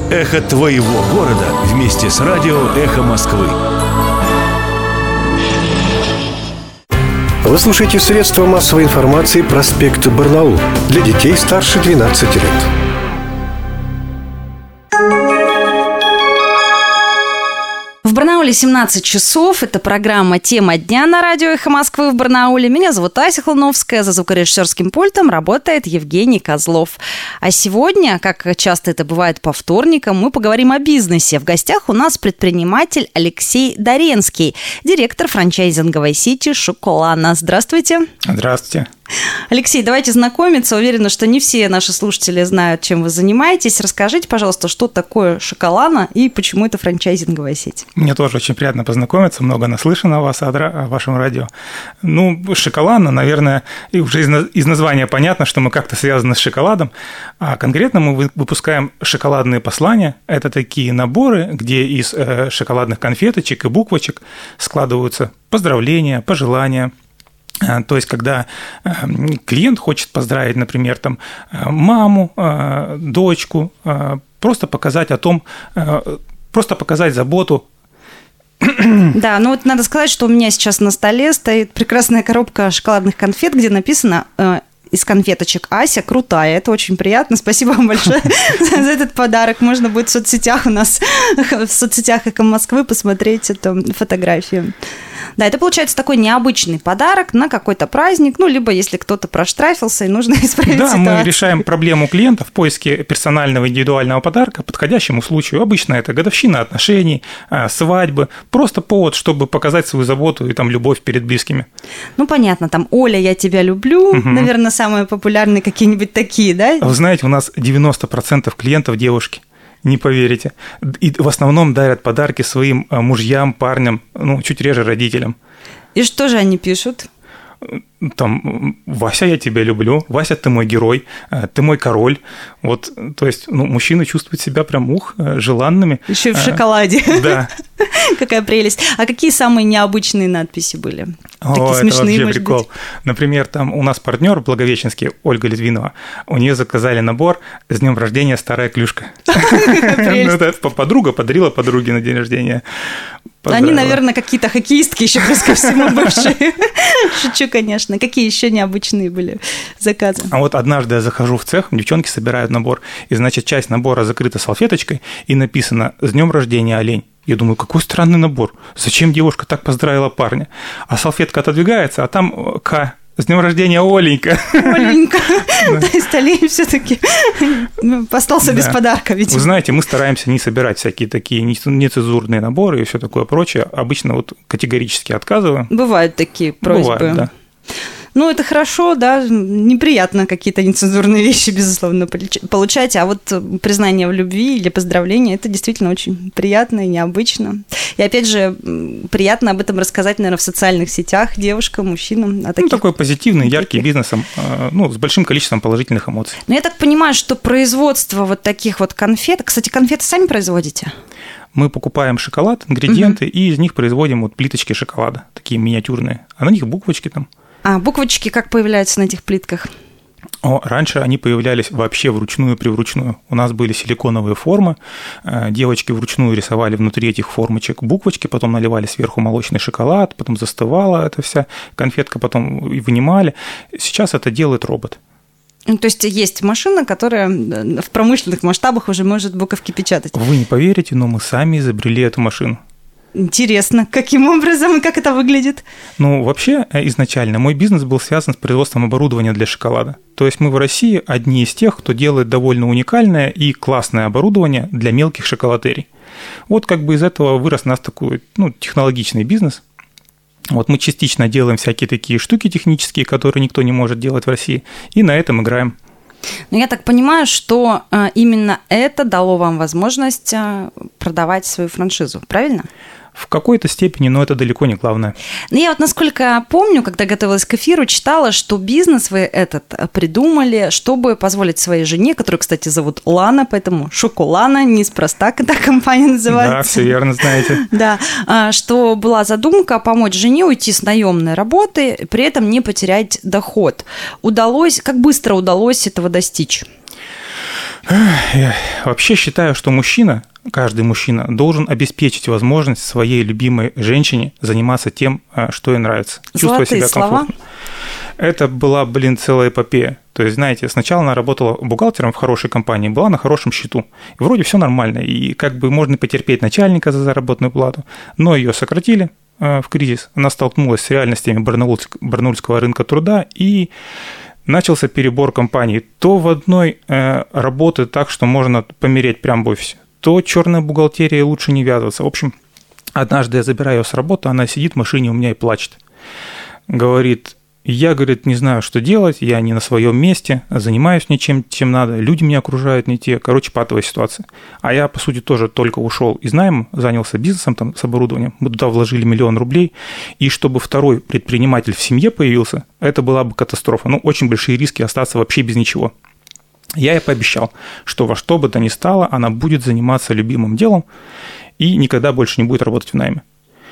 Эхо твоего города вместе с радио «Эхо Москвы». Вы слушаете средства массовой информации «Проспект Барнаул» для детей старше 12 лет. В Барнауле 17 часов. Это программа «Тема дня» на радио «Эхо Москвы» в Барнауле. Меня зовут Ася Хлановская. За звукорежиссерским пультом работает Евгений Козлов. А сегодня, как часто это бывает по вторникам, мы поговорим о бизнесе. В гостях у нас предприниматель Алексей Доренский, директор франчайзинговой сети «Шоколана». Здравствуйте. Здравствуйте. Алексей, давайте знакомиться. Уверена, что не все наши слушатели знают, чем вы занимаетесь. Расскажите, пожалуйста, что такое «Шоколана» и почему это франчайзинговая сеть? Мне тоже очень приятно познакомиться, много наслышано о вас, о вашем радио. «Шоколана», наверное, и уже из названия понятно, что мы как-то связаны с шоколадом, а конкретно мы выпускаем шоколадные послания. Это такие наборы, где из шоколадных конфеточек и буквочек складываются поздравления, пожелания. То есть, когда клиент хочет поздравить, например, маму, дочку, просто показать заботу. Да, надо сказать, что у меня сейчас на столе стоит прекрасная коробка шоколадных конфет, где написано из конфеточек: «Ася крутая». Это очень приятно. Спасибо вам большое за этот подарок. Можно будет в соцсетях «Эхо Москвы» посмотреть эту фотографию. Да, это получается такой необычный подарок на какой-то праздник, либо если кто-то проштрафился и нужно исправить ситуацию. Да, мы решаем проблему клиента в поиске персонального индивидуального подарка подходящему случаю. Обычно это годовщина отношений, свадьбы, просто повод, чтобы показать свою заботу и любовь перед близкими. Понятно, «Оля, я тебя люблю», наверное, самые популярные какие-нибудь такие, да? Вы знаете, у нас 90% клиентов девушки. Не поверите. И в основном дарят подарки своим мужьям, парням, чуть реже родителям. И что же они пишут? «Вася, я тебя люблю», «Вася, ты мой герой», «Ты мой король». То есть, мужчины чувствуют себя прям желанными. Еще и в шоколаде. Да. Какая прелесть. А какие самые необычные надписи были? Такие смешные, это вообще может прикол. быть. Например, у нас партнер Благовещенский, Ольга Литвинова, у нее заказали набор «С днем рождения старая клюшка». Подруга подарила подруге на день рождения. Они, наверное, какие-то хоккеистки еще плюс ко всему бывшие. Шучу, конечно. Какие еще необычные были заказы? А однажды я захожу в цех, девчонки собирают набор, и, часть набора закрыта салфеточкой, и написано «С днем рождения, олень». Я думаю, какой странный набор. Зачем девушка так поздравила парня? А салфетка отодвигается, а там «К». С днем рождения, Оленька. Оленька. То есть олень все-таки остался без подарка, видимо. Вы знаете, мы стараемся не собирать всякие такие нецензурные наборы и все такое прочее. Обычно категорически отказываем. Бывают такие просьбы. Бывает, да. Это хорошо, да, неприятно какие-то нецензурные вещи, безусловно, получать, а признание в любви или поздравление – это действительно очень приятно и необычно. И опять же, приятно об этом рассказать, наверное, в социальных сетях девушкам, мужчинам. Такой позитивный, яркий бизнес, с большим количеством положительных эмоций. Я так понимаю, что производство таких конфет, кстати, конфеты сами производите? Мы покупаем шоколад, ингредиенты, и из них производим плиточки шоколада, такие миниатюрные, а на них буквочки . А буквочки как появляются на этих плитках? Раньше они появлялись вообще вручную. У нас были силиконовые формы, девочки вручную рисовали внутри этих формочек буквочки, потом наливали сверху молочный шоколад, потом застывала эта вся конфетка, потом вынимали. Сейчас это делает робот. То есть есть машина, которая в промышленных масштабах уже может буковки печатать? Вы не поверите, но мы сами изобрели эту машину. Интересно, каким образом и как это выглядит? Вообще, изначально мой бизнес был связан с производством оборудования для шоколада. То есть мы в России одни из тех, кто делает довольно уникальное и классное оборудование для мелких шоколатерий. Из этого вырос у нас такой технологичный бизнес. Мы частично делаем всякие такие штуки технические, которые никто не может делать в России, и на этом играем. Но я так понимаю, что именно это дало вам возможность продавать свою франшизу, правильно? В какой-то степени, но это далеко не главное. Я насколько помню, когда готовилась к эфиру, читала, что бизнес вы этот придумали, чтобы позволить своей жене, которую, кстати, зовут Лана, поэтому Шоколана, неспроста эта компания называется. Да, все верно знаете. Да, что была задумка помочь жене уйти с наемной работы, при этом не потерять доход. Как быстро удалось этого достичь? Я вообще считаю, что мужчина, каждый мужчина, должен обеспечить возможность своей любимой женщине заниматься тем, что ей нравится. Чувствовать себя комфортно. Это была, целая эпопея. То есть, знаете, сначала она работала бухгалтером в хорошей компании, была на хорошем счету. И вроде все нормально. И можно потерпеть начальника за заработную плату. Но ее сократили в кризис. Она столкнулась с реальностями барнаульского рынка труда и начался перебор компаний. То в одной работы так, что можно помереть прямо в офисе, то черная бухгалтерия, лучше не ввязываться. В общем, однажды я забираю ее с работы, она сидит в машине у меня и плачет. Говорит, я, не знаю, что делать, я не на своем месте, занимаюсь не чем надо, люди меня окружают не те. Патовая ситуация. А я, по сути, тоже только ушел из найма, занялся бизнесом там, с оборудованием. Мы туда вложили 1 000 000 рублей. И чтобы второй предприниматель в семье появился, это была бы катастрофа. Очень большие риски остаться вообще без ничего. Я ей пообещал, что во что бы то ни стало, она будет заниматься любимым делом и никогда больше не будет работать в найме.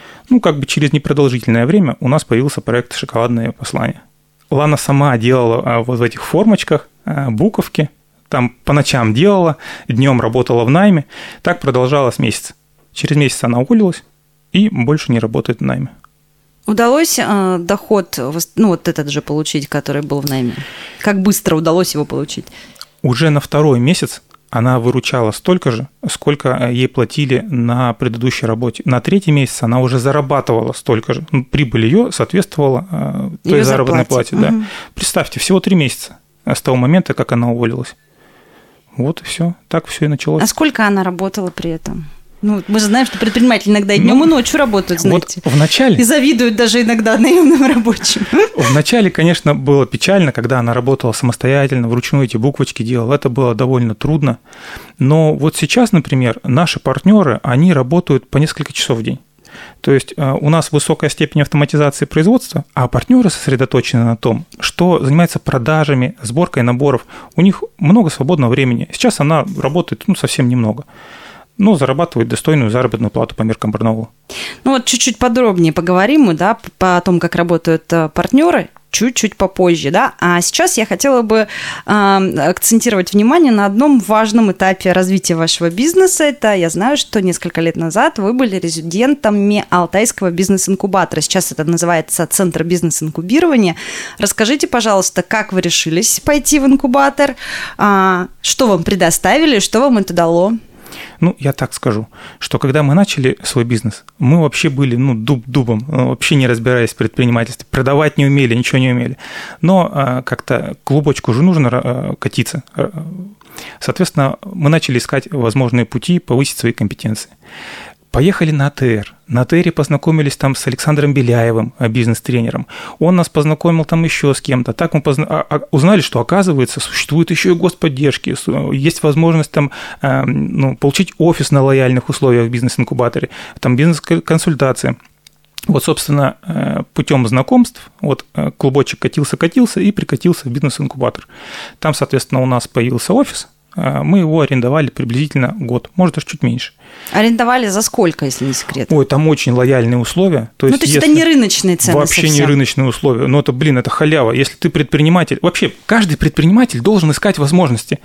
Через непродолжительное время у нас появился проект «Шоколадное послание». Лана сама делала вот в этих формочках буковки, там по ночам делала, днем работала в найме. Так продолжалось месяц. Через месяц она уволилась и больше не работает в найме. Удалось доход, вот этот же получить, который был в найме? Как быстро удалось его получить? Уже на 2-й месяц она выручала столько же, сколько ей платили на предыдущей работе. На 3-й месяц она уже зарабатывала столько же. Прибыль ее соответствовала той заработной плате. Да. Представьте, всего 3 месяца с того момента, как она уволилась. Вот и все. Так все и началось. А сколько она работала при этом? Мы же знаем, что предприниматели иногда и днем, и ночью работают, знаете. Вот вначале... И завидуют даже иногда наемным рабочим. Вначале, конечно, было печально, когда она работала самостоятельно, вручную эти буквочки делала. Это было довольно трудно. Но вот сейчас, например, наши партнеры, они работают по несколько часов в день. То есть у нас высокая степень автоматизации производства, а партнеры сосредоточены на том, что занимаются продажами, сборкой наборов. У них много свободного времени. Сейчас она работает совсем немного. Но зарабатывает достойную заработную плату по меркам Барнаула. Чуть-чуть подробнее поговорим о том, как работают партнеры, чуть-чуть попозже, да. А сейчас я хотела бы акцентировать внимание на одном важном этапе развития вашего бизнеса. Это, я знаю, что несколько лет назад вы были резидентами Алтайского бизнес-инкубатора. Сейчас это называется Центр бизнес-инкубирования. Расскажите, пожалуйста, как вы решились пойти в инкубатор, что вам предоставили, что вам это дало? Я так скажу, что когда мы начали свой бизнес, мы вообще были, дубом, вообще не разбираясь в предпринимательстве, продавать не умели, ничего не умели. Но как-то клубочку же нужно катиться. Соответственно, мы начали искать возможные пути повысить свои компетенции. Поехали на АТР. На АТРе познакомились там с Александром Беляевым, бизнес-тренером. Он нас познакомил там еще с кем-то. Так мы узнали, что, оказывается, существует еще и господдержки, есть возможность там получить офис на лояльных условиях в бизнес-инкубаторе, там бизнес-консультации. Вот, собственно, путем знакомств клубочек катился и прикатился в бизнес-инкубатор. Там, соответственно, у нас появился офис. Мы его арендовали приблизительно год, может, даже чуть меньше. Арендовали за сколько, если не секрет? Там очень лояльные условия. То есть это не рыночные цены вообще совсем. Не рыночные условия. Но это халява. Если ты предприниматель... Вообще, каждый предприниматель должен искать возможности.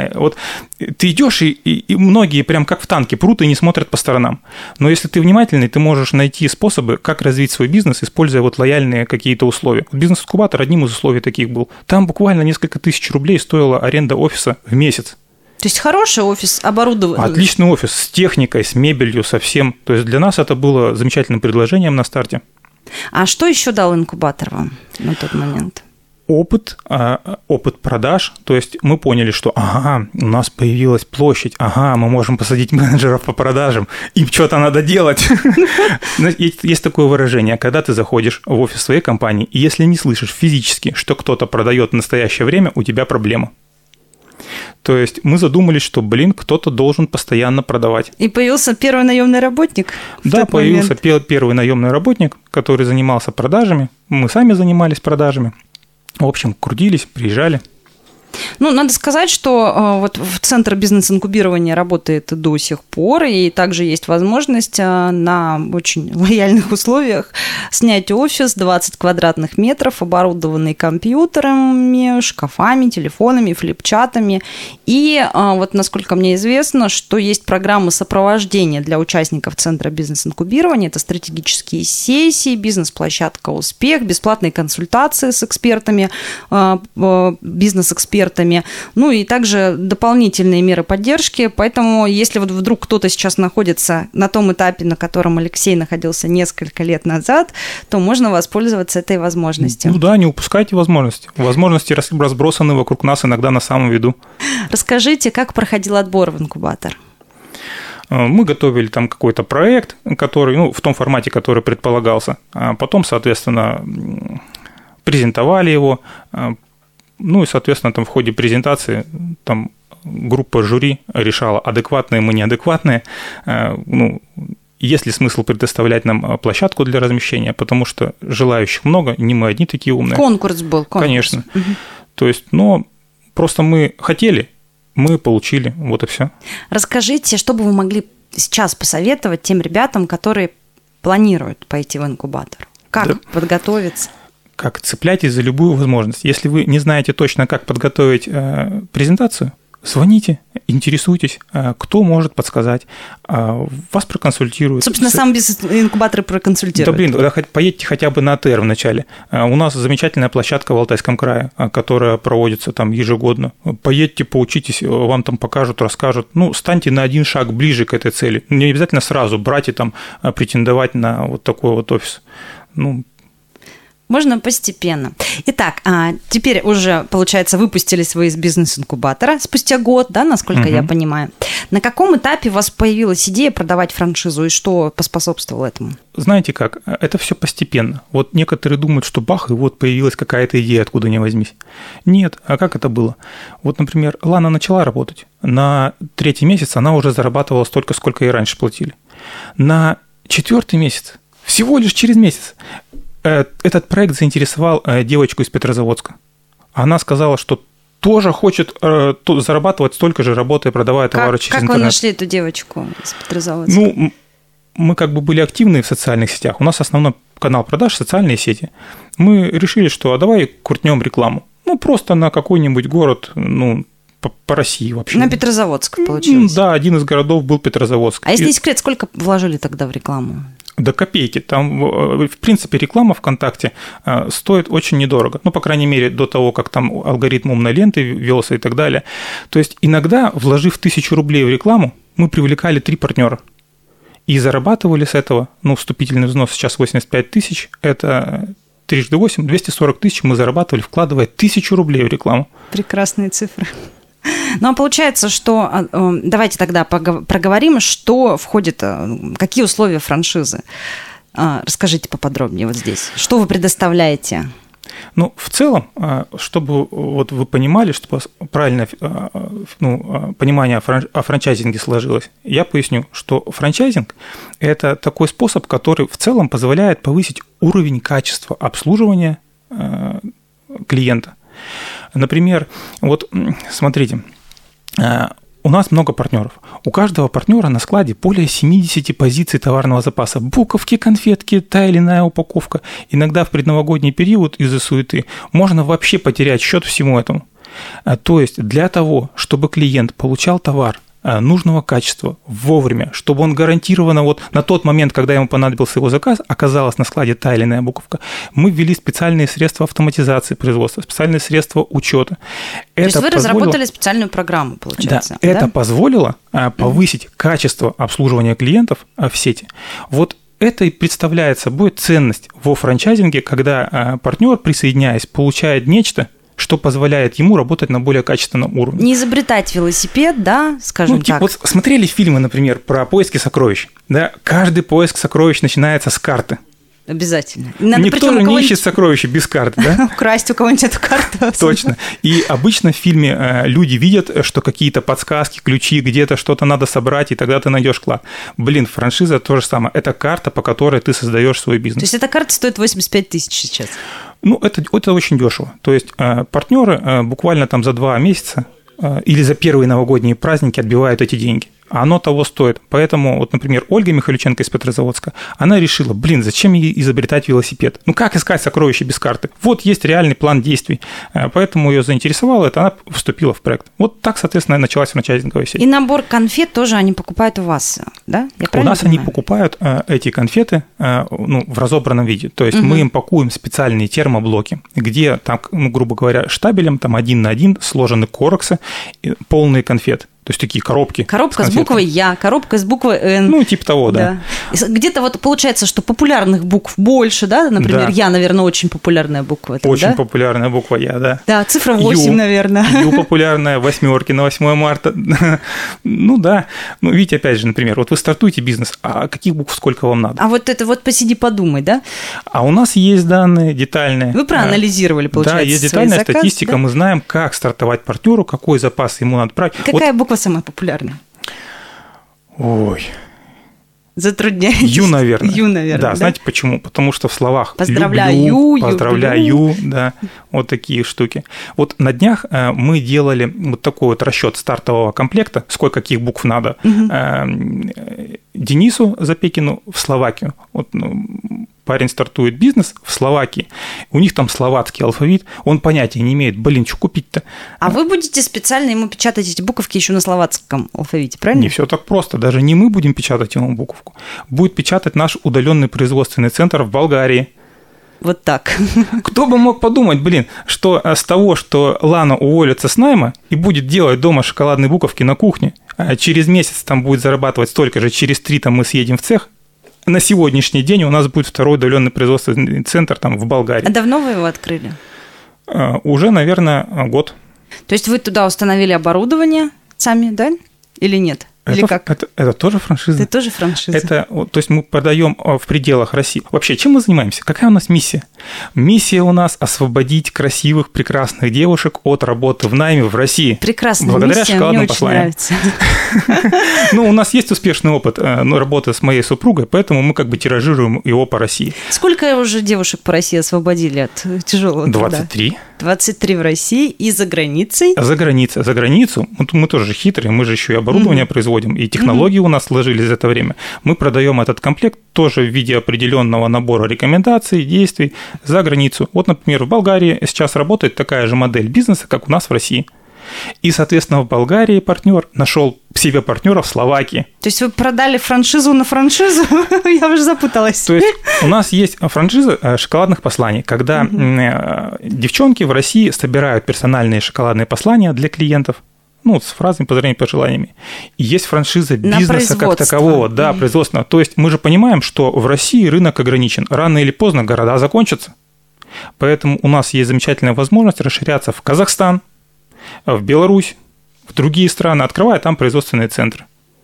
Ты идешь, и многие прям как в танке прут и не смотрят по сторонам. Но если ты внимательный, ты можешь найти способы, как развить свой бизнес, используя лояльные какие-то условия. Бизнес-инкубатор одним из условий таких был. Там буквально несколько тысяч рублей стоила аренда офиса в месяц. То есть хороший офис, оборудованный? Отличный офис с техникой, с мебелью, со всем. То есть для нас это было замечательным предложением на старте. А что еще дал инкубатор вам на тот момент? Опыт продаж. То есть мы поняли, что у нас появилась площадь, мы можем посадить менеджеров по продажам, им что-то надо делать. Есть такое выражение, когда ты заходишь в офис своей компании, и если не слышишь физически, что кто-то продает в настоящее время, у тебя проблема. То есть мы задумались, что, кто-то должен постоянно продавать. И появился первый наемный работник? Да, появился первый наемный работник, который занимался продажами. Мы сами занимались продажами. В общем, крутились, приезжали. Ну, надо сказать, что вот в Центр бизнес-инкубирования работает до сих пор, и также есть возможность на очень лояльных условиях снять офис 20 квадратных метров, оборудованный компьютерами, шкафами, телефонами, флипчатами. И вот, насколько мне известно, что есть программы сопровождения для участников Центра бизнес-инкубирования. Это стратегические сессии, бизнес-площадка «Успех», бесплатные консультации с экспертами, бизнес-экспертами, ну и также дополнительные меры поддержки. Поэтому, если вот вдруг кто-то сейчас находится на том этапе, на котором Алексей находился несколько лет назад, то можно воспользоваться этой возможностью. Ну да, не упускайте возможности. Возможности разбросаны вокруг нас, иногда на самом виду. Расскажите, как проходил отбор в инкубатор? Мы готовили там какой-то проект, который, ну, в том формате, который предполагался. А потом, соответственно, презентовали его. Ну и, соответственно, там в ходе презентации там группа жюри решала, адекватные мы, неадекватные. Ну, есть ли смысл предоставлять нам площадку для размещения, потому что желающих много, не мы одни такие умные. Конкурс был. Конечно. Угу. То есть, но просто мы хотели, мы получили, вот и все. Расскажите, что бы вы могли сейчас посоветовать тем ребятам, которые планируют пойти в инкубатор? Как подготовиться? Как цепляйтесь за любую возможность. Если вы не знаете точно, как подготовить презентацию, звоните, интересуйтесь, кто может подсказать, вас проконсультируют. Собственно, сам бизнес-инкубатор проконсультирует. Да, поедьте хотя бы на АТР вначале. У нас замечательная площадка в Алтайском крае, которая проводится там ежегодно. Поедьте, поучитесь, вам там покажут, расскажут. Ну, станьте на один шаг ближе к этой цели. Не обязательно сразу брать и там претендовать на вот такой вот офис. Ну, можно постепенно. Итак, теперь уже, получается, выпустились вы из бизнес-инкубатора спустя год, да, насколько я понимаю. На каком этапе у вас появилась идея продавать франшизу, и что поспособствовало этому? Знаете как, это все постепенно. Вот некоторые думают, что бах, и вот появилась какая-то идея, откуда ни возьмись. Нет, а как это было? Вот, например, Лана начала работать. На 3-й месяц она уже зарабатывала столько, сколько и раньше платили. На 4-й месяц, всего лишь через месяц, этот проект заинтересовал девочку из Петрозаводска. Она сказала, что тоже хочет зарабатывать столько же, работая, продавая товары через интернет. Как вы нашли эту девочку из Петрозаводска? Ну, мы как бы были активны в социальных сетях. У нас основной канал продаж – социальные сети. Мы решили, что давай крутнем рекламу. Ну, просто на какой-нибудь город, ну, по России вообще. На Петрозаводск получилось? Да, один из городов был Петрозаводск. А если не секрет, сколько вложили тогда в рекламу? До копейки. Там, в принципе, реклама ВКонтакте стоит очень недорого. Ну, по крайней мере, до того, как там алгоритм умной ленты ввелся и так далее. То есть иногда, вложив 1000 рублей в рекламу, мы привлекали 3 партнера. И зарабатывали с этого, ну, вступительный взнос сейчас 85 тысяч, это 3×8, 240 тысяч мы зарабатывали, вкладывая 1000 рублей в рекламу. Прекрасные цифры. Ну, а получается, что... Давайте тогда проговорим, что входит, какие условия франшизы. Расскажите поподробнее вот здесь. Что вы предоставляете? Ну, в целом, чтобы вот вы понимали, чтобы правильное понимание о франчайзинге сложилось, я поясню, что франчайзинг – это такой способ, который в целом позволяет повысить уровень качества обслуживания клиента. Например, вот смотрите, у нас много партнеров. У каждого партнера на складе более 70 позиций товарного запаса. Буковки, конфетки, та или иная упаковка. Иногда в предновогодний период из-за суеты можно вообще потерять счет всему этому. То есть для того, чтобы клиент получал товар нужного качества вовремя, чтобы он гарантированно вот на тот момент, когда ему понадобился его заказ, оказалась на складе та или иная буковка, мы ввели специальные средства автоматизации производства, специальные средства учета. То есть вы разработали специальную программу, получается? Да, это позволило повысить качество обслуживания клиентов в сети. Вот это и представляет собой ценность во франчайзинге, когда партнер, присоединяясь, получает нечто, что позволяет ему работать на более качественном уровне. Не изобретать велосипед, да, скажем так. Вот смотрели фильмы, например, про поиски сокровищ. Да? Каждый поиск сокровищ начинается с карты. Обязательно. Никто же не ищет сокровища без карты, да? Украсть у кого-нибудь эту карту. Точно. И обычно в фильме люди видят, что какие-то подсказки, ключи, где-то что-то надо собрать, и тогда ты найдешь клад. Блин, франшиза то же самое. Это карта, по которой ты создаешь свой бизнес. То есть эта карта стоит 85 тысяч сейчас? Ну, это очень дешево. То есть партнеры буквально там за 2 месяца или за первые новогодние праздники отбивают эти деньги. А оно того стоит. Поэтому, вот, например, Ольга Михайлюченко из Петрозаводска, она решила, зачем ей изобретать велосипед? Ну, как искать сокровища без карты? Вот есть реальный план действий. Поэтому ее заинтересовало это, она вступила в проект. Вот так, соответственно, началась франчайзинговая сеть. И набор конфет тоже они покупают у вас, да? У нас они покупают эти конфеты в разобранном виде. То есть мы им пакуем специальные термоблоки, где, там, грубо говоря, штабелем там 1 на 1 сложены короксы, полные конфеты. То есть такие коробки. Коробка с буквой «Я», коробка с буквой «Н». Ну, типа того, да. Где-то вот получается, что популярных букв больше, да? Например, да. «Я», наверное, очень популярная буква. Так, очень да? популярная буква «Я», да. Да, цифра 8, наверное. Ю популярная, 8 на 8 марта. Ну, да. Ну, видите, опять же, например, вот вы стартуете бизнес, а каких букв сколько вам надо? А вот это вот посиди, подумай, да? А у нас есть данные детальные. Вы проанализировали, получается, да, есть детальная статистика, да? Мы знаем, как стартовать партнеру, какой запас ему надо брать. Какая буква самая популярная? Ой. Затрудняетесь? Ю, наверное. Ю, наверное. Да, знаете почему? Потому что в словах поздравляю, люблю, поздравляю, да, вот такие штуки. Вот на днях мы делали вот такой вот расчет стартового комплекта, сколько каких букв надо Денису Запекину в Словакию. Вот, парень стартует бизнес в Словакии, у них там словацкий алфавит, он понятия не имеет, что купить-то? А вы будете специально ему печатать эти буковки еще на словацком алфавите, правильно? Не все так просто, даже не мы будем печатать ему буковку, будет печатать наш удаленный производственный центр в Болгарии. Вот так. Кто бы мог подумать, что с того, что Лана уволится с найма и будет делать дома шоколадные буковки на кухне, а через месяц там будет зарабатывать столько же, через 3 там мы съедем в цех, на сегодняшний день у нас будет второй удаленный производственный центр там в Болгарии. А давно вы его открыли? Уже, наверное, год. То есть вы туда установили оборудование сами, да? Или нет? Или как? Это тоже франшиза. Это тоже франшиза. То есть мы продаем в пределах России. Вообще, чем мы занимаемся? Какая у нас миссия? Миссия у нас освободить красивых, прекрасных девушек от работы в найме в России. Прекрасная благодаря миссия, шоколадным мне посланиям. очень нравится. Ну, у нас есть успешный опыт работы с моей супругой, поэтому мы как бы тиражируем его по России. Сколько уже девушек по России освободили от тяжелого труда? 23. 23 в России и за границей? За границу. Мы тоже хитрые, мы же еще и оборудование производим, и технологии у нас сложились за это время. Мы продаем этот комплект тоже в виде определенного набора рекомендаций, действий за границу. Вот, например, в Болгарии сейчас работает такая же модель бизнеса, как у нас в России. И, соответственно, в Болгарии партнер нашел себе партнера в Словакии. То есть вы продали франшизу на франшизу? Я уже запуталась. То есть у нас есть франшиза шоколадных посланий, когда девчонки в России собирают персональные шоколадные послания для клиентов, с фразами, поздравлениями, пожеланиями. И есть франшиза бизнеса как такового, да, производственного. То есть мы же понимаем, что в России рынок ограничен. Рано или поздно города закончатся. Поэтому у нас есть замечательная возможность расширяться в Казахстан, в Беларусь, в другие страны, открывая там производственные центры.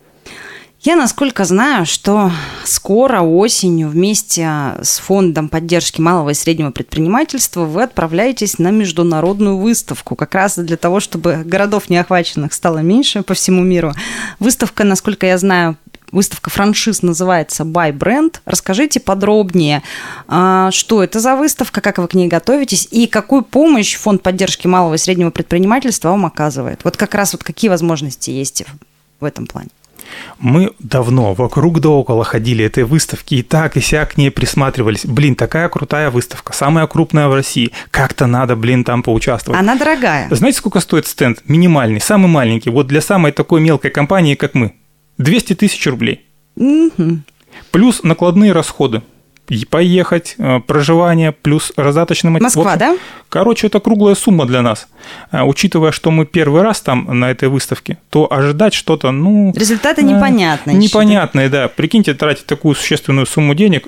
Я, насколько знаю, что скоро осенью вместе с Фондом поддержки малого и среднего предпринимательства вы отправляетесь на международную выставку, как раз для того, чтобы городов неохваченных стало меньше по всему миру. Выставка, насколько я знаю, выставка франшиз называется Buy Brand. Расскажите подробнее, что это за выставка, как вы к ней готовитесь и какую помощь Фонд поддержки малого и среднего предпринимательства вам оказывает. Вот как раз какие возможности есть в этом плане. Мы давно вокруг да около ходили этой выставки и так и сяк к ней присматривались. Такая крутая выставка, самая крупная в России. Как-то надо, там поучаствовать. Она дорогая. Знаете, сколько стоит стенд? Минимальный, самый маленький. Вот для самой такой мелкой компании, как мы. 200 тысяч рублей. Плюс накладные расходы. Поехать, проживание, плюс раздаточный материал. Москва, да? Короче, это круглая сумма для нас. Учитывая, что мы первый раз там на этой выставке, то ожидать что-то, результаты непонятные. Непонятные, да. Прикиньте, тратить такую существенную сумму денег,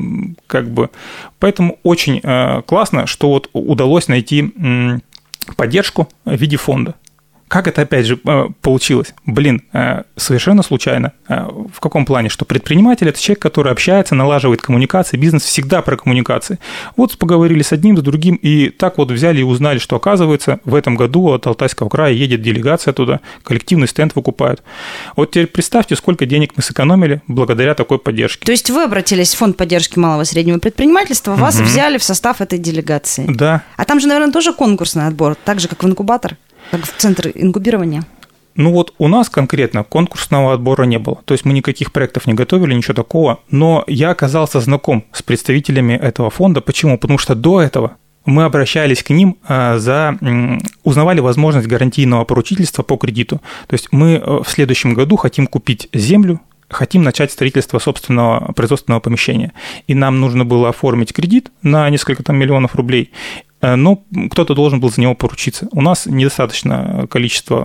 Поэтому очень классно, что удалось найти поддержку в виде фонда, Как это, опять же, получилось? Совершенно случайно. В каком плане? Что предприниматель – это человек, который общается, налаживает коммуникации, бизнес всегда про коммуникации. Вот поговорили с одним, с другим, и так вот взяли и узнали, что, оказывается, в этом году от Алтайского края едет делегация туда, коллективный стенд выкупают. Вот теперь представьте, сколько денег мы сэкономили благодаря такой поддержке. То есть вы обратились в фонд поддержки малого и среднего предпринимательства, вас взяли в состав этой делегации. Да. А там же, наверное, тоже конкурсный отбор, так же, как в инкубатор? Как в центр ингубирования? Ну вот у нас конкретно конкурсного отбора не было. То есть мы никаких проектов не готовили, ничего такого. Но я оказался знаком с представителями этого фонда. Почему? Потому что до этого мы обращались к ним узнавали возможность гарантийного поручительства по кредиту. То есть мы в следующем году хотим купить землю, хотим начать строительство собственного производственного помещения. И нам нужно было оформить кредит на несколько миллионов рублей. Но кто-то должен был за него поручиться. У нас недостаточно количества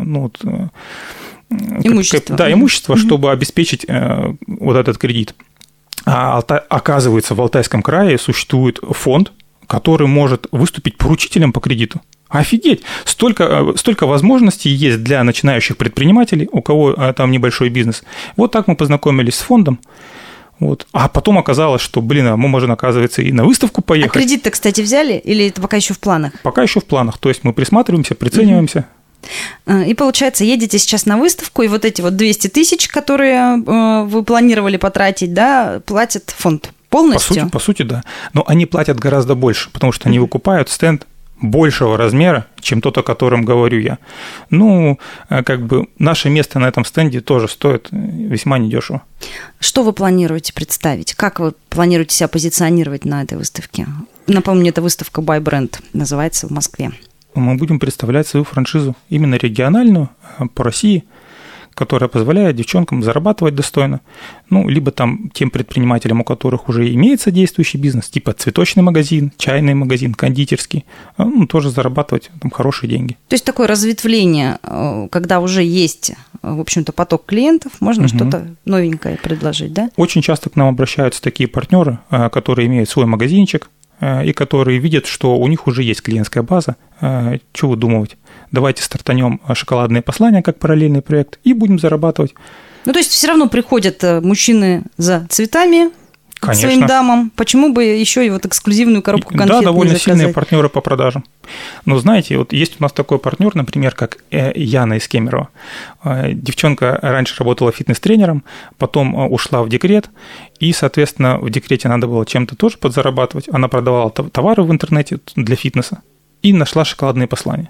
имущества, чтобы обеспечить вот этот кредит. А оказывается, в Алтайском крае существует фонд, который может выступить поручителем по кредиту. Офигеть! Столько возможностей есть для начинающих предпринимателей, у кого там небольшой бизнес. Вот так мы познакомились с фондом. Вот. А потом оказалось, что, мы можем, оказывается, и на выставку поехать. А кредит-то, кстати, взяли или это пока еще в планах? Пока еще в планах. То есть мы присматриваемся, прицениваемся. И, получается, едете сейчас на выставку, и вот эти 200 тысяч, которые вы планировали потратить, да, платит фонд полностью? По сути, да. Но они платят гораздо больше, потому что они выкупают стенд большего размера, чем тот, о котором говорю я. Наше место на этом стенде тоже стоит весьма недешево. Что вы планируете представить? Как вы планируете себя позиционировать на этой выставке? Напомню, это выставка Buy Brand, называется в Москве. Мы будем представлять свою франшизу, именно региональную, по России, которая позволяет девчонкам зарабатывать достойно, либо тем предпринимателям, у которых уже имеется действующий бизнес, типа цветочный магазин, чайный магазин, кондитерский, тоже зарабатывать хорошие деньги. То есть такое разветвление, когда уже есть, в общем-то, поток клиентов, можно что-то новенькое предложить, да? Очень часто к нам обращаются такие партнеры, которые имеют свой магазинчик, и которые видят, что у них уже есть клиентская база. Чего выдумывать? Давайте стартанем шоколадные послания как параллельный проект и будем зарабатывать. То есть все равно приходят мужчины за цветами, конечно, к своим дамам. Почему бы еще и эксклюзивную коробку конфет не заказать? Да, довольно сильные партнеры по продажам. Но знаете, есть у нас такой партнер, например, как Яна из Кемерово. Девчонка раньше работала фитнес-тренером, потом ушла в декрет, и, соответственно, в декрете надо было чем-то тоже подзарабатывать. Она продавала товары в интернете для фитнеса и нашла шоколадные послания.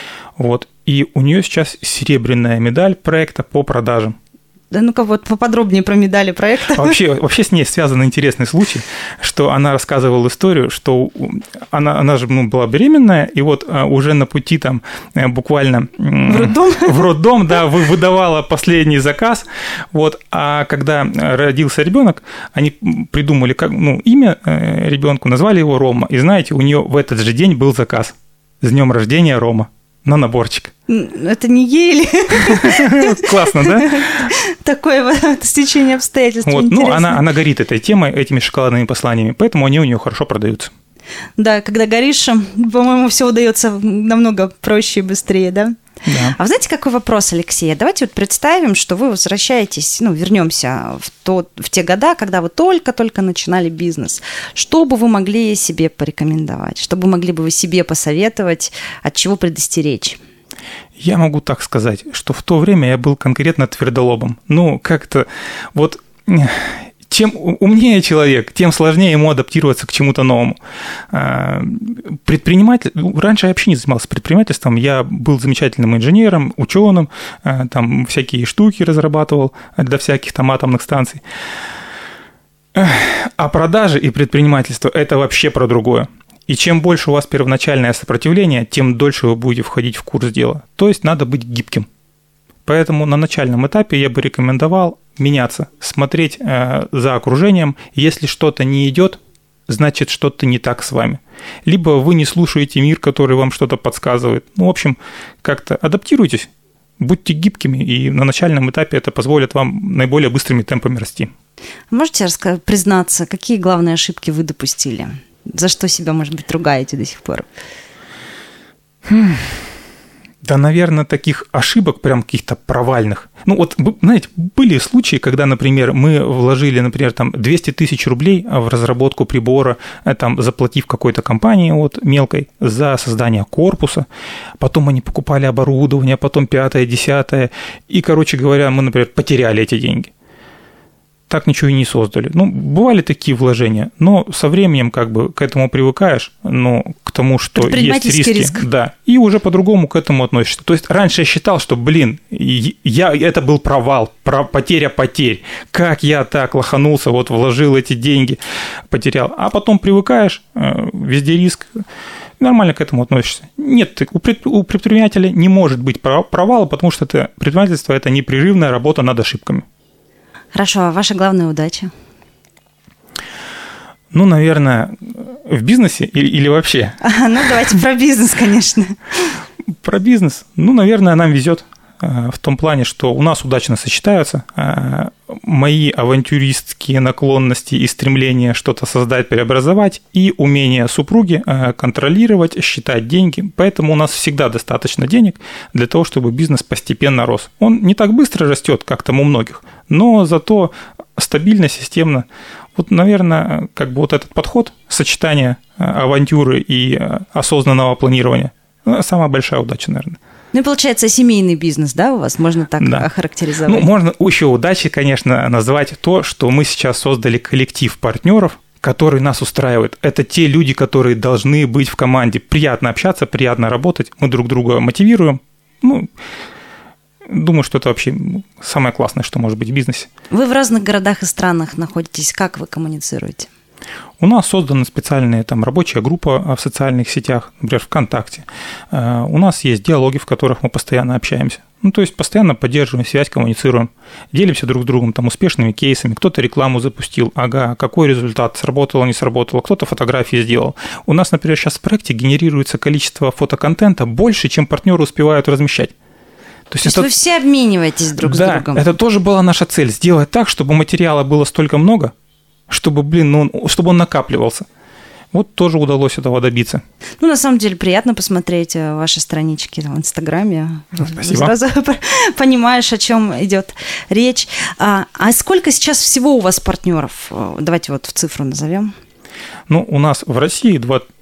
И у нее сейчас серебряная медаль проекта по продажам. Да ну-ка поподробнее про медали проекта. Вообще с ней связан интересный случай, что она рассказывала историю, что она же была беременная, и уже на пути буквально в роддом, да, выдавала последний заказ, а когда родился ребенок, они придумали имя ребенку, назвали его Рома, и знаете, у нее в этот же день был заказ с днем рождения Рома на наборчик. Это не ей или? Классно, да? Такое стечение обстоятельств. Она горит этой темой, этими шоколадными посланиями, поэтому они у нее хорошо продаются. Да, когда горишь, по-моему, все удается намного проще и быстрее, да? Да. А вы знаете, какой вопрос, Алексей? Давайте представим, что вы возвращаетесь, вернемся в те года, когда вы только-только начинали бизнес. Что бы вы могли себе порекомендовать? Что бы могли бы вы себе посоветовать, от чего предостеречь? Я могу так сказать, что в то время я был конкретно твердолобом. Чем умнее человек, тем сложнее ему адаптироваться к чему-то новому. Предприниматель... Раньше я вообще не занимался предпринимательством. Я был замечательным инженером, ученым, всякие штуки разрабатывал для всяких атомных станций. А продажи и предпринимательство – это вообще про другое. И чем больше у вас первоначальное сопротивление, тем дольше вы будете входить в курс дела. То есть надо быть гибким. Поэтому на начальном этапе я бы рекомендовал меняться, смотреть за окружением. Если что-то не идет, значит, что-то не так с вами. Либо вы не слушаете мир, который вам что-то подсказывает. В общем, как-то адаптируйтесь, будьте гибкими, и на начальном этапе это позволит вам наиболее быстрыми темпами расти. Можете признаться, какие главные ошибки вы допустили? За что себя, может быть, ругаете до сих пор? Да, наверное, таких ошибок, прям каких-то провальных. Ну, вот, знаете, были случаи, когда, например, мы вложили, например, там 200 тысяч рублей в разработку прибора, там, заплатив какой-то компании вот, мелкой за создание корпуса, потом они покупали оборудование, потом 5-е, 10-е, и, короче говоря, мы, например, потеряли эти деньги. Так ничего и не создали. Ну, бывали такие вложения, но со временем как бы к этому привыкаешь, ну, к тому, что есть риски. Риск. Да, и уже по-другому к этому относишься. То есть раньше я считал, что, это был провал, потеря потерь. Как я так лоханулся, вот вложил эти деньги, потерял. А потом привыкаешь, везде риск, нормально к этому относишься. Нет, у предпринимателя не может быть провала, потому что предпринимательство – это непрерывная работа над ошибками. Хорошо, а ваша главная удача? Ну, наверное, в бизнесе или вообще? Ну, давайте про бизнес, конечно. Про бизнес? Ну, наверное, нам везет в том плане, что у нас удачно сочетаются мои авантюристские наклонности и стремление что-то создать, преобразовать, и умение супруги контролировать, считать деньги. Поэтому у нас всегда достаточно денег для того, чтобы бизнес постепенно рос. Он не так быстро растет, как там у многих, но зато стабильно, системно. Вот, наверное, как бы вот этот подход, сочетание авантюры и осознанного планирования, самая большая удача, наверное. Ну и получается семейный бизнес, да, у вас? Можно так охарактеризовать? Ну, можно еще удачей, конечно, назвать то, что мы сейчас создали коллектив партнеров, который нас устраивает. Это те люди, которые должны быть в команде. Приятно общаться, приятно работать, мы друг друга мотивируем. Ну, думаю, что это вообще самое классное, что может быть в бизнесе. Вы в разных городах и странах находитесь. Как вы коммуницируете? У нас создана специальная там рабочая группа в социальных сетях, например, ВКонтакте. У нас есть диалоги, в которых мы постоянно общаемся. Ну, то есть постоянно поддерживаем связь, коммуницируем, делимся друг с другом там успешными кейсами. Кто-то рекламу запустил, какой результат, сработало, не сработало, кто-то фотографии сделал. У нас, например, сейчас в проекте генерируется количество фотоконтента больше, чем партнеры успевают размещать. То есть вы все обмениваетесь друг с другом? Да, это тоже была наша цель, сделать так, чтобы материала было столько много, чтобы, чтобы он накапливался. Вот тоже удалось этого добиться. Ну, на самом деле, приятно посмотреть ваши странички в Инстаграме. Спасибо. Сразу понимаешь, о чем идет речь. А сколько сейчас всего у вас партнеров? Давайте вот в цифру назовем. Ну, у нас в России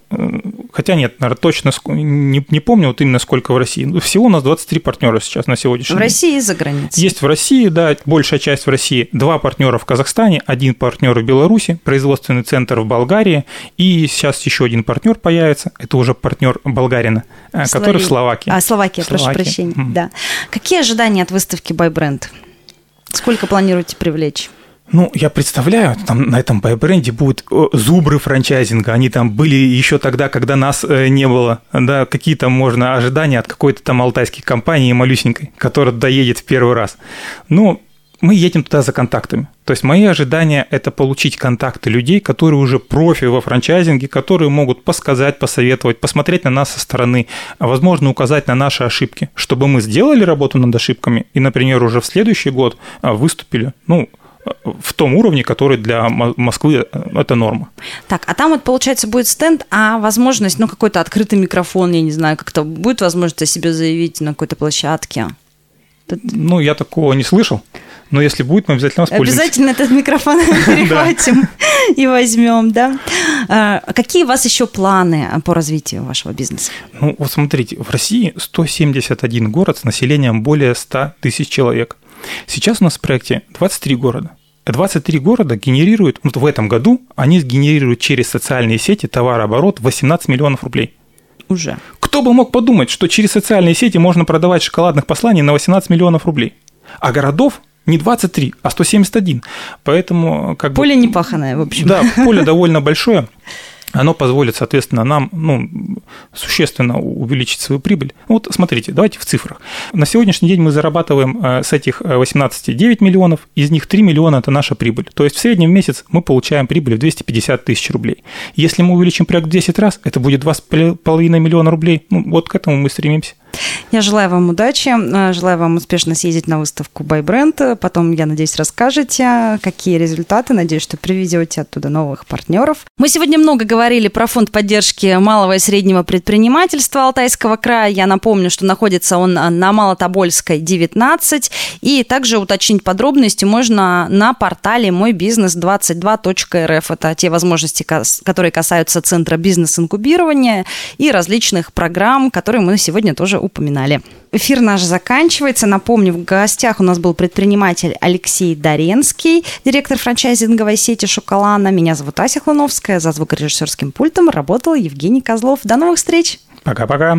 хотя нет, наверное, точно не помню вот именно сколько в России. Всего у нас 23 партнера сейчас на сегодняшний день. В России и за границей. Есть в России, да, большая часть в России. 2 партнера в Казахстане, 1 партнер в Беларуси, производственный центр в Болгарии, и сейчас еще один партнер появится. Это уже партнер болгарина, который в Словакии. Словакия, прошу прощения. Да. Какие ожидания от выставки ByBrand? Сколько планируете привлечь? Ну, я представляю, там на этом ByBrand будут зубры франчайзинга, они там были еще тогда, когда нас не было, да, какие-то можно ожидания от какой-то там алтайской компании малюсенькой, которая доедет в первый раз. Ну, мы едем туда за контактами. То есть мои ожидания – это получить контакты людей, которые уже профи во франчайзинге, которые могут подсказать, посоветовать, посмотреть на нас со стороны, возможно, указать на наши ошибки, чтобы мы сделали работу над ошибками и, например, уже в следующий год выступили, в том уровне, который для Москвы это норма. Так, а там вот, получается, будет стенд, а возможность, какой-то открытый микрофон, я не знаю, как-то будет возможность о себе заявить на какой-то площадке? Ну, я такого не слышал, но если будет, мы обязательно воспользуемся. Обязательно этот микрофон перехватим и возьмем, да? Какие у вас еще планы по развитию вашего бизнеса? Ну, вот смотрите, в России 171 город с населением более 100 тысяч человек. Сейчас у нас в проекте 23 города. 23 города генерируют, в этом году они сгенерируют через социальные сети товарооборот 18 миллионов рублей. Уже. Кто бы мог подумать, что через социальные сети можно продавать шоколадных посланий на 18 миллионов рублей. А городов не 23, а 171. Поэтому поле непаханое, в общем. Да, поле довольно большое. Оно позволит, соответственно, нам существенно увеличить свою прибыль. Вот смотрите, давайте в цифрах. На сегодняшний день мы зарабатываем с этих 18 9 миллионов, из них 3 миллиона – это наша прибыль. То есть в среднем в месяц мы получаем прибыль в 250 тысяч рублей. Если мы увеличим проект в 10 раз, это будет 2,5 миллиона рублей. Вот к этому мы стремимся. Я желаю вам удачи, желаю вам успешно съездить на выставку By Brand. Потом, я надеюсь, расскажете, какие результаты. Надеюсь, что приведете оттуда новых партнеров. Мы сегодня много говорили про фонд поддержки малого и среднего предпринимательства Алтайского края. Я напомню, что находится он на Малотобольской, 19. И также уточнить подробности можно на портале moybiznes22.rf. Это те возможности, которые касаются Центра бизнес-инкубирования и различных программ, которые мы сегодня тоже упоминали. Эфир наш заканчивается. Напомню, в гостях у нас был предприниматель Алексей Доренский, директор франчайзинговой сети «Шоколана». Меня зовут Ася Хлуновская. За звукорежиссерским пультом работал Евгений Козлов. До новых встреч! Пока-пока!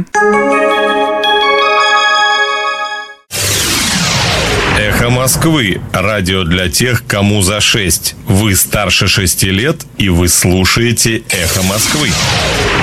«Эхо Москвы» – радио для тех, кому за 6. Вы старше 6 лет, и вы слушаете «Эхо Москвы».